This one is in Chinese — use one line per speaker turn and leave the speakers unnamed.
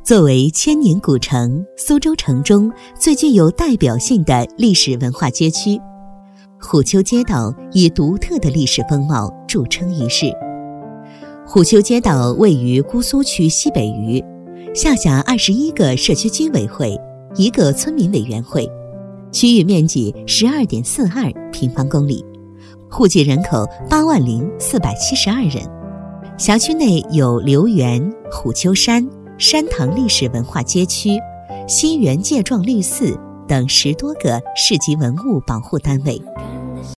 作为千年古城，苏州城中最具有代表性的历史文化街区，虎丘街道以独特的历史风貌著称于世。虎丘街道位于姑苏区西北隅，下辖21个社区居委会，1个村民委员会，区域面积12.42平方公里，户籍人口80472人。辖区内有留园、虎丘山、山塘历史文化街区、西园界状绿寺等10多个市级文物保护单位。